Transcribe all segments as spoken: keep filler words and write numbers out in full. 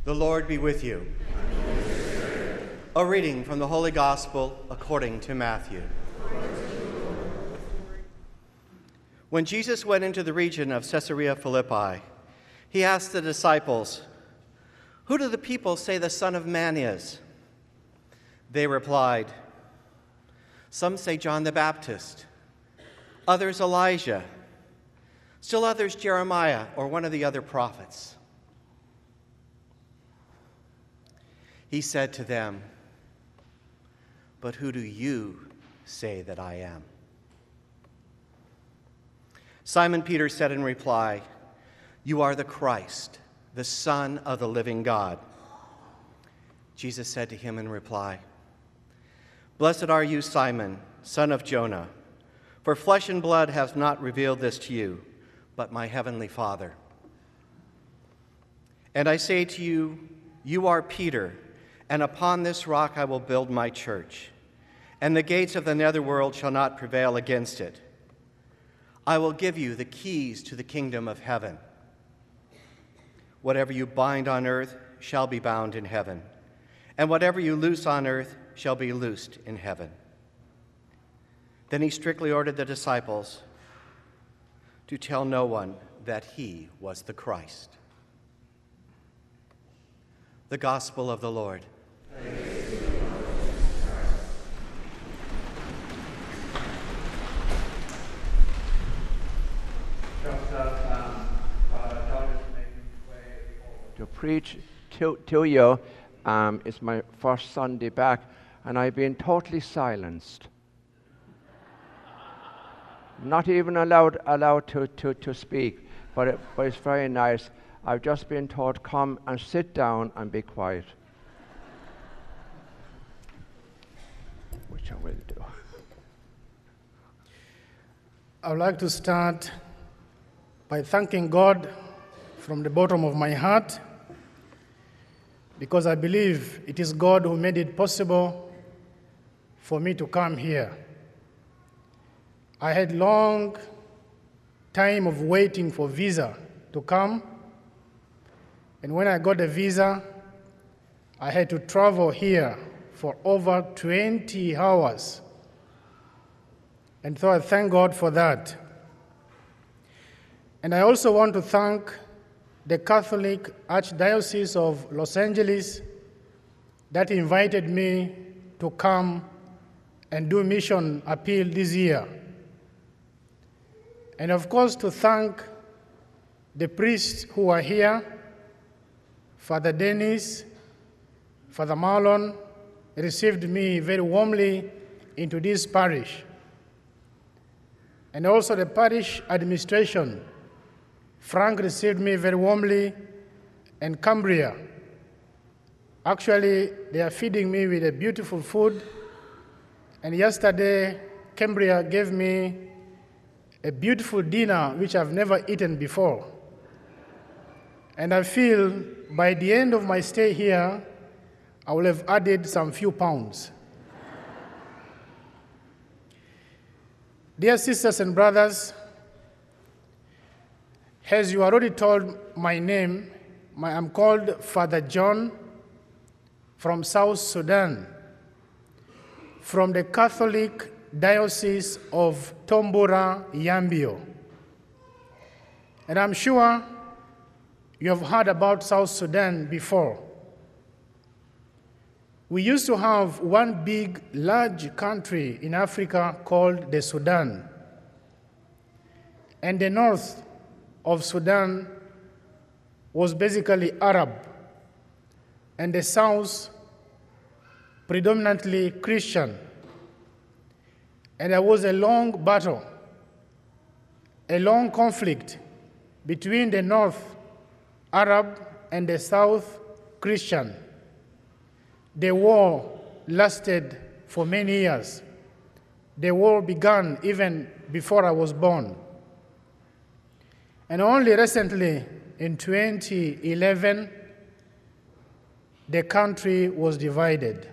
The Lord be with you. A reading from the Holy Gospel according to Matthew. When Jesus went into the region of Caesarea Philippi, he asked the disciples, "Who do the people say the Son of Man is?" They replied, "Some say John the Baptist, others Elijah, still others Jeremiah or one of the other prophets." He said to them, "But who do you say that I am?" Simon Peter said in reply, "You are the Christ, the Son of the living God." Jesus said to him in reply, "Blessed are you, Simon, son of Jonah, for flesh and blood has not revealed this to you, but my heavenly Father. And I say to you, you are Peter, and upon this rock I will build my church, and the gates of the netherworld shall not prevail against it. I will give you the keys to the kingdom of heaven. Whatever you bind on earth shall be bound in heaven, and whatever you loose on earth shall be loosed in heaven." Then he strictly ordered the disciples to tell no one that he was the Christ. The Gospel of the Lord. Praise to you, Lord Jesus Christ. Just as um, Father John is making way to preach to, to you, um, it's my first Sunday back, and I've been totally silenced. Not even allowed allowed to, to, to speak, but, it, but it's very nice. I've just been told, come and sit down and be quiet. Which I will do. I would like to start by thanking God from the bottom of my heart, because I believe it is God who made it possible for me to come here. I had long time of waiting for visa to come, and when I got a visa, I had to travel here for over twenty hours. And so I thank God for that. And I also want to thank the Catholic Archdiocese of Los Angeles that invited me to come and do mission appeal this year. And of course, to thank the priests who are here, Father Dennis, Father Marlon, received me very warmly into this parish. And also the parish administration, Frank received me very warmly, and Cambria. Actually, they are feeding me with a beautiful food. And yesterday, Cambria gave me a beautiful dinner which I've never eaten before. And I feel by the end of my stay here, I will have added some few pounds. Dear sisters and brothers, as you already told my name, my, I'm called Father John from South Sudan, from the Catholic Diocese of Tombora, Yambio. And I'm sure you have heard about South Sudan before. We used to have one big, large country in Africa called the Sudan. And the north of Sudan was basically Arab, and the south predominantly Christian. And there was a long battle, a long conflict between the north Arab and the south Christian. The war lasted for many years. The war began even before I was born. And only recently, in twenty eleven, the country was divided.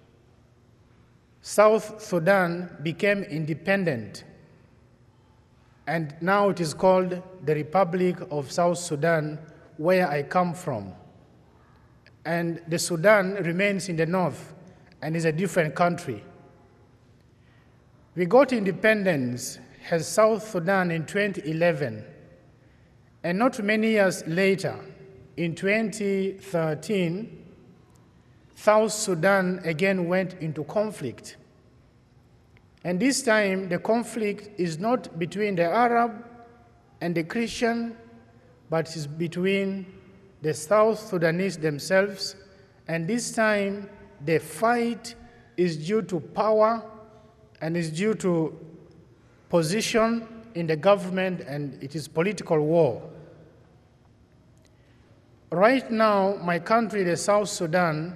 South Sudan became independent, and now it is called the Republic of South Sudan, where I come from. and the Sudan remains in the north and is a different country. We got independence as South Sudan in twenty eleven, and not many years later, in twenty thirteen, South Sudan again went into conflict. And this time, the conflict is not between the Arab and the Christian, but is between the South Sudanese themselves. And this time, the fight is due to power and is due to position in the government, and it is political war. Right now, my country, the South Sudan,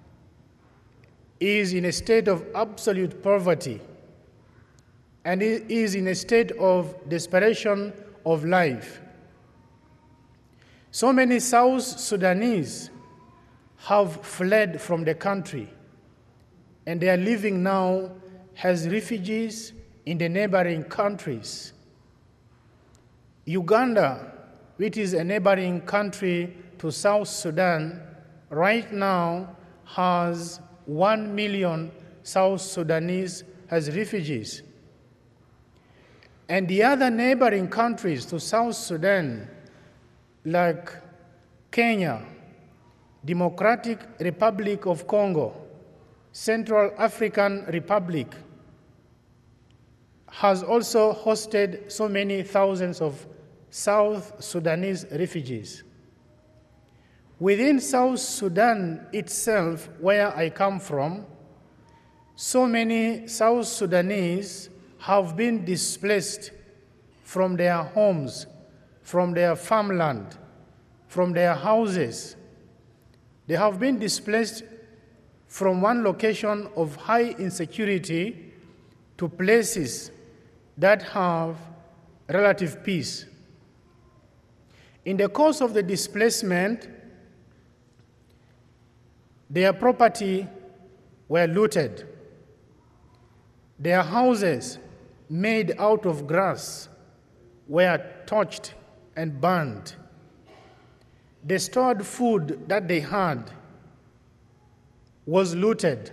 is in a state of absolute poverty, and it is in a state of desperation of life. So many South Sudanese have fled from the country, and they are living now as refugees in the neighboring countries. Uganda, which is a neighboring country to South Sudan, right now has one million South Sudanese as refugees. And the other neighboring countries to South Sudan, like Kenya, Democratic Republic of Congo, Central African Republic, has also hosted so many thousands of South Sudanese refugees. Within South Sudan itself, where I come from, so many South Sudanese have been displaced from their homes, from their farmland, from their houses. They have been displaced from one location of high insecurity to places that have relative peace. In the course of the displacement, their property were looted. Their houses, made out of grass, were torched and burned. The stored food that they had was looted.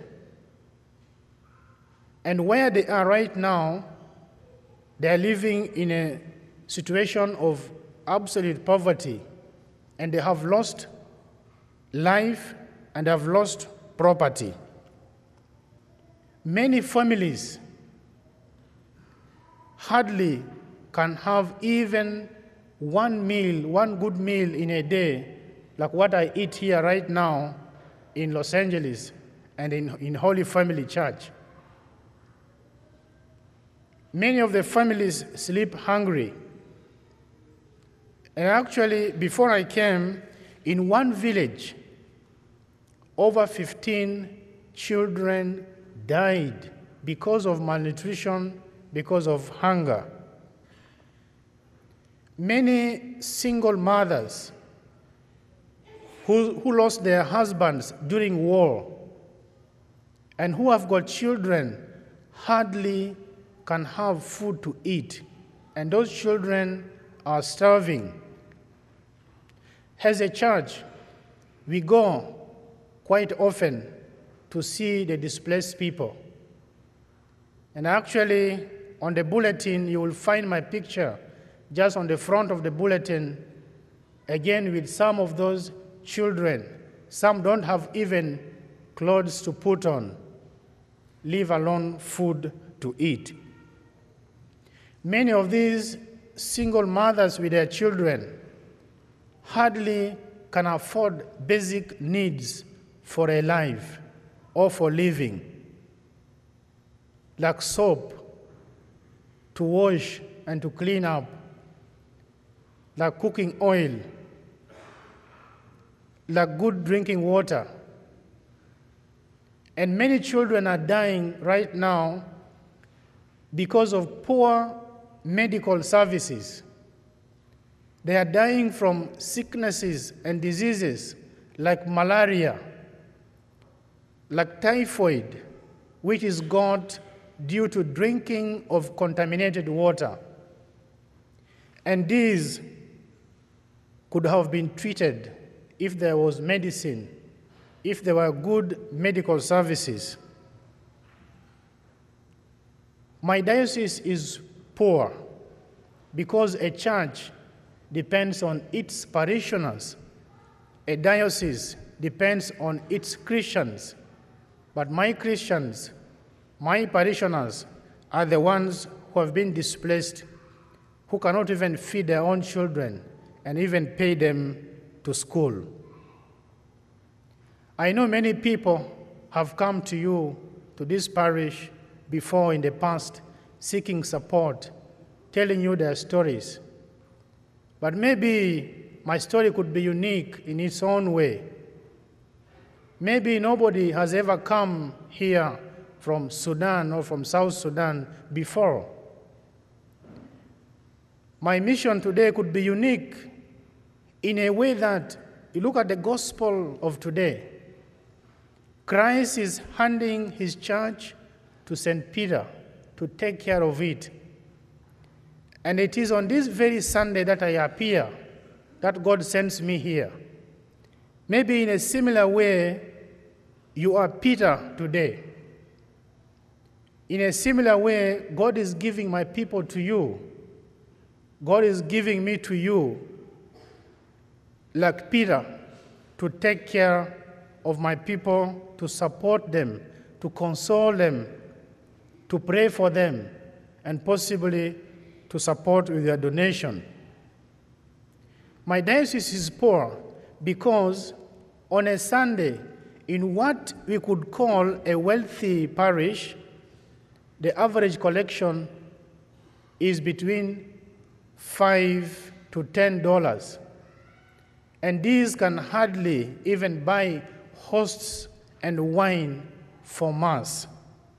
And where they are right now, they are living in a situation of absolute poverty, and they have lost life and have lost property. Many families hardly can have even one meal, one good meal in a day, like what I eat here right now in Los Angeles and in, in Holy Family Church. Many of the families sleep hungry. And actually, before I came, in one village, over fifteen children died because of malnutrition, because of hunger. Many single mothers who, who lost their husbands during war and who have got children hardly can have food to eat, and those children are starving. As a church, we go quite often to see the displaced people. And actually, on the bulletin, you will find my picture just on the front of the bulletin, again with some of those children. Some don't have even clothes to put on, leave alone food to eat. Many of these single mothers with their children hardly can afford basic needs for a life or for living, like soap to wash and to clean up, like cooking oil, like good drinking water. And many children are dying right now because of poor medical services. They are dying from sicknesses and diseases like malaria, like typhoid, which is got due to drinking of contaminated water. And these could have been treated if there was medicine if there were good medical services. My diocese is poor because a church depends on its parishioners. A diocese depends on its Christians. But my Christians, my parishioners, are the ones who have been displaced, who cannot even feed their own children and even pay them to school. I know many people have come to you, to this parish, before in the past, seeking support, telling you their stories. But maybe my story could be unique in its own way. Maybe nobody has ever come here from Sudan or from South Sudan before. My mission today could be unique in a way that you look at the gospel of today. Christ is handing his church to Saint Peter to take care of it. And it is on this very Sunday that I appear, that God sends me here. Maybe in a similar way, you are Peter today. In a similar way, God is giving my people to you. God is giving me to you, like Peter, to take care of my people, to support them, to console them, to pray for them, and possibly to support with their donation. My diocese is poor because on a Sunday, in what we could call a wealthy parish, the average collection is between five to ten dollars. And these can hardly even buy hosts and wine for Mass.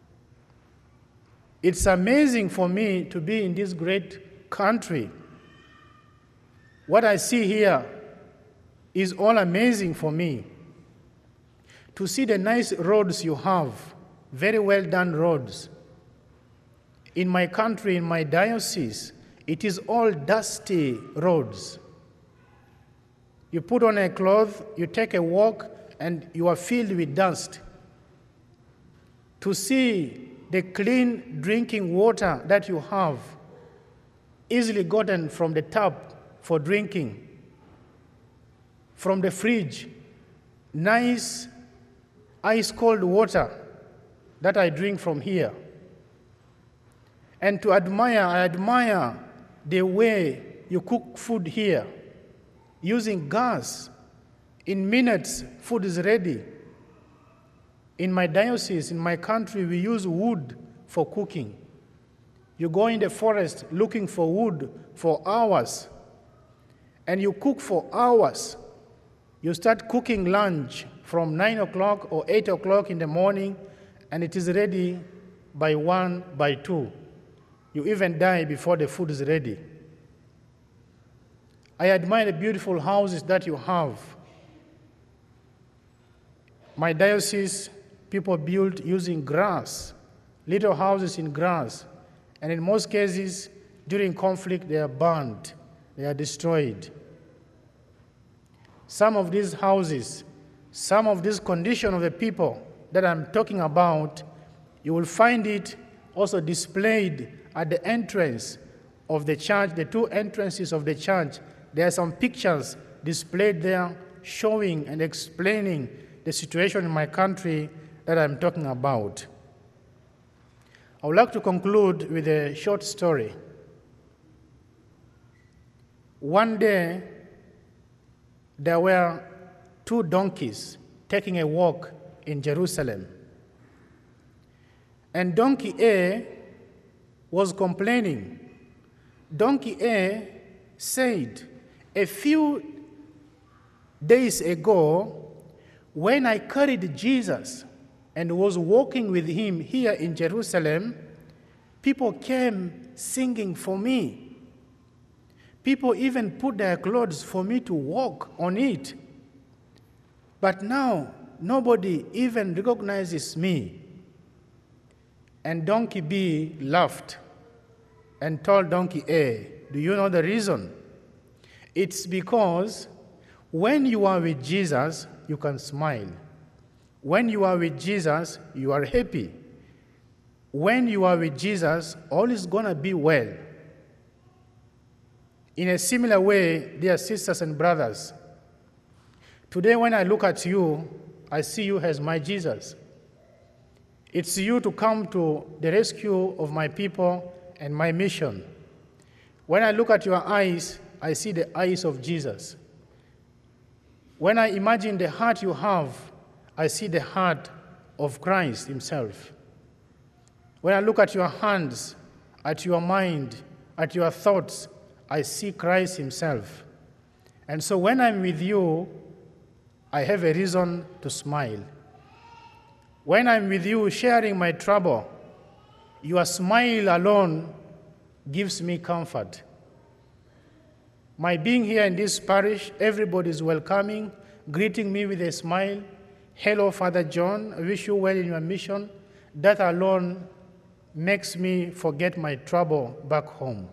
It's amazing for me to be in this great country. What I see here is all amazing for me. To see the nice roads you have, very well done roads. In my country, in my diocese, it is all dusty roads. You put on a cloth, you take a walk, and you are filled with dust. To see the clean drinking water that you have, easily gotten from the tap for drinking, from the fridge, nice ice-cold water that I drink from here. And to admire, I admire the way you cook food here, using gas. In minutes, food is ready. In my diocese, in my country, we use wood for cooking. You go in the forest looking for wood for hours, and you cook for hours. You start cooking lunch from nine o'clock or eight o'clock in the morning, and it is ready by one, by two. You even die before the food is ready. I admire the beautiful houses that you have. My diocese, people built using grass, little houses in grass, and in most cases, during conflict, they are burned, they are destroyed. Some of these houses, some of this condition of the people that I'm talking about, you will find it also displayed at the entrance of the church, the two entrances of the church. There are some pictures displayed there showing and explaining the situation in my country that I'm talking about. I would like to conclude with a short story. One day, there were two donkeys taking a walk in Jerusalem. And donkey A was complaining. Donkey A said, a few days ago, when I carried Jesus and was walking with him here in Jerusalem, people came singing for me. People even put their clothes for me to walk on it. But now, nobody even recognizes me. And donkey B laughed and told donkey A, do you know the reason? It's because when you are with Jesus, you can smile. When you are with Jesus, you are happy. When you are with Jesus, all is going to be well. In a similar way, dear sisters and brothers, today when I look at you, I see you as my Jesus. It's you to come to the rescue of my people and my mission. When I look at your eyes, I see the eyes of Jesus. When I imagine the heart you have, I see the heart of Christ himself. When I look at your hands, at your mind, at your thoughts, I see Christ himself. And so when I'm with you, I have a reason to smile. When I'm with you sharing my trouble, your smile alone gives me comfort. My being here in this parish, everybody is welcoming, greeting me with a smile. Hello, Father John, I wish you well in your mission. That alone makes me forget my trouble back home.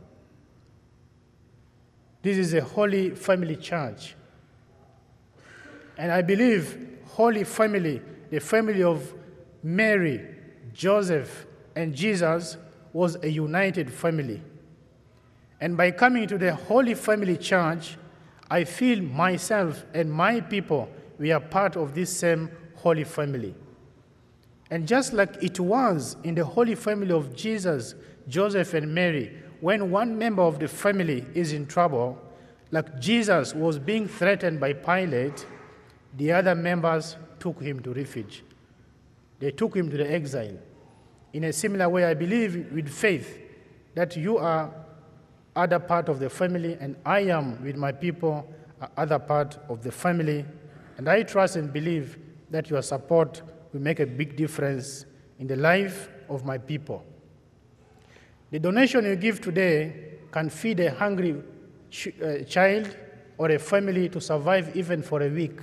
This is a Holy Family Church. And I believe Holy Family, the family of Mary, Joseph, and Jesus, was a united family. And by coming to the Holy Family Church, I feel myself and my people, we are part of this same Holy Family. And just like it was in the Holy Family of Jesus, Joseph, and Mary, when one member of the family is in trouble, like Jesus was being threatened by Pilate, the other members took him to refuge. They took him to the exile. In a similar way, I believe with faith that you are other part of the family, and I am with my people other part of the family. And I trust and believe that your support will make a big difference in the life of my people. The donation you give today can feed a hungry ch uh, child or a family to survive even for a week.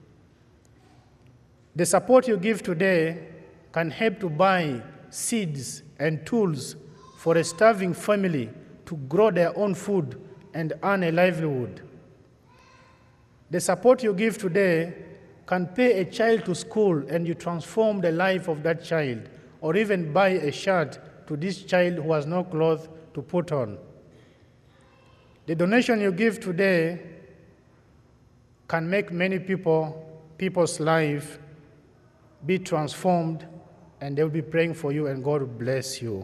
The support you give today can help to buy seeds and tools for a starving family to grow their own food and earn a livelihood. The support you give today can pay a child to school and you transform the life of that child, or even buy a shirt to this child who has no clothes to put on. The donation you give today can make many people, people's life be transformed, and they will be praying for you, and God will bless you.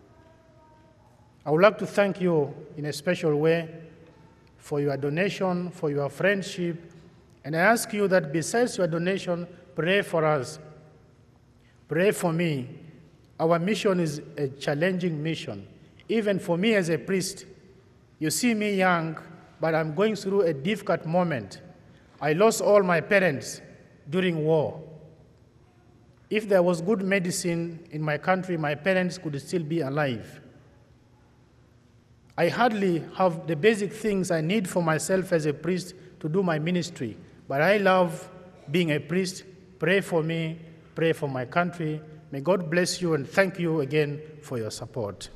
I would like to thank you in a special way for your donation, for your friendship, and I ask you that besides your donation, pray for us. Pray for me. Our mission is a challenging mission. Even for me as a priest, you see me young, but I'm going through a difficult moment. I lost all my parents during war. If there was good medicine in my country, my parents could still be alive. I hardly have the basic things I need for myself as a priest to do my ministry, but I love being a priest. Pray for me, pray for my country. May God bless you, and thank you again for your support.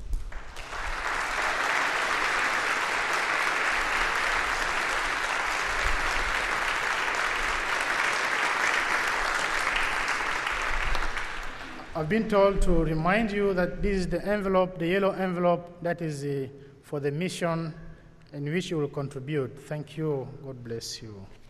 I've been told to remind you that this is the envelope, the yellow envelope, that is uh, for the mission in which you will contribute. Thank you. God bless you.